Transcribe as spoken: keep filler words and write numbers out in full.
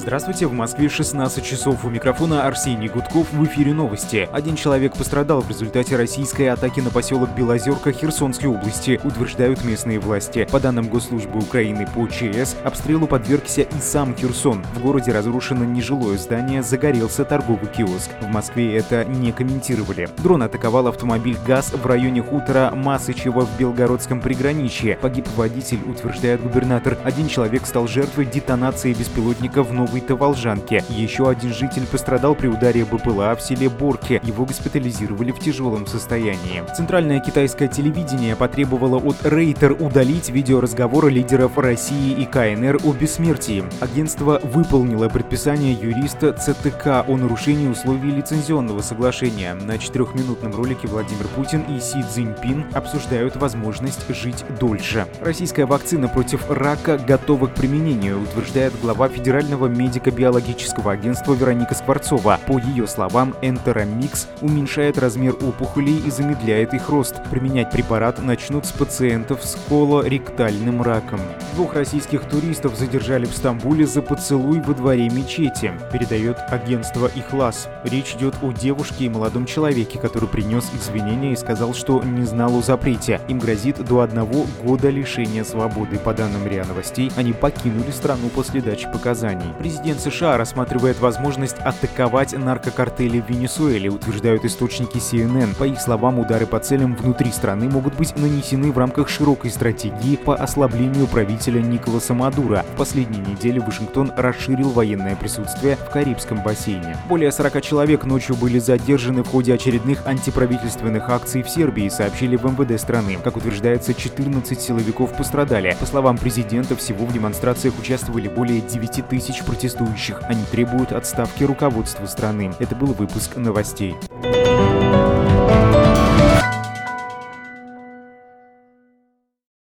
Здравствуйте, в Москве шестнадцать часов. У микрофона Арсений Гудков, в эфире новости. Один человек пострадал в результате российской атаки на поселок Белозерка Херсонской области, утверждают местные власти. По данным Госслужбы Украины по ЧС, обстрелу подвергся и сам Херсон. В городе разрушено нежилое здание, загорелся торговый киоск. В Москве это не комментировали. Дрон атаковал автомобиль ГАЗ в районе хутора Масычево в Белгородском приграничье. Погиб водитель, утверждает губернатор. Один человек стал жертвой детонации беспилотника в Новой Таволжанке. Еще один житель пострадал при ударе БПЛА в селе Борке. Его госпитализировали в тяжелом состоянии. Центральное китайское телевидение потребовало от Рейтер удалить видеоразговоры лидеров России и КНР о бессмертии. Агентство выполнило предписание юриста ЦТК о нарушении условий лицензионного соглашения. На четырехминутном ролике Владимир Путин и Си Цзиньпин обсуждают возможность жить дольше. Российская вакцина против рака готова к применению, утверждает глава Федерального медико-биологического агентства Вероника Скворцова. По ее словам, Энтеромикс уменьшает размер опухолей и замедляет их рост. Применять препарат начнут с пациентов с колоректальным раком. Двух российских туристов задержали в Стамбуле за поцелуй во дворе мечети, передает агентство Ихлас. Речь идет о девушке и молодом человеке, который принес извинения и сказал, что не знал о запрете. Им грозит до одного года лишения свободы. По данным РИА Новостей, они покинули страну после дачи показаний. Президент США рассматривает возможность атаковать наркокартели в Венесуэле, утверждают источники Си Эн Эн. По их словам, удары по целям внутри страны могут быть нанесены в рамках широкой стратегии по ослаблению правителя Николаса Мадуро. В последние недели Вашингтон расширил военное присутствие в Карибском бассейне. Более сорока человек ночью были задержаны в ходе очередных антиправительственных акций в Сербии, сообщили в эм вэ дэ страны. Как утверждается, четырнадцать силовиков пострадали. По словам президента, всего в демонстрациях участвовали более девяти тысяч протестующих. Они требуют отставки руководства страны. Это был выпуск новостей.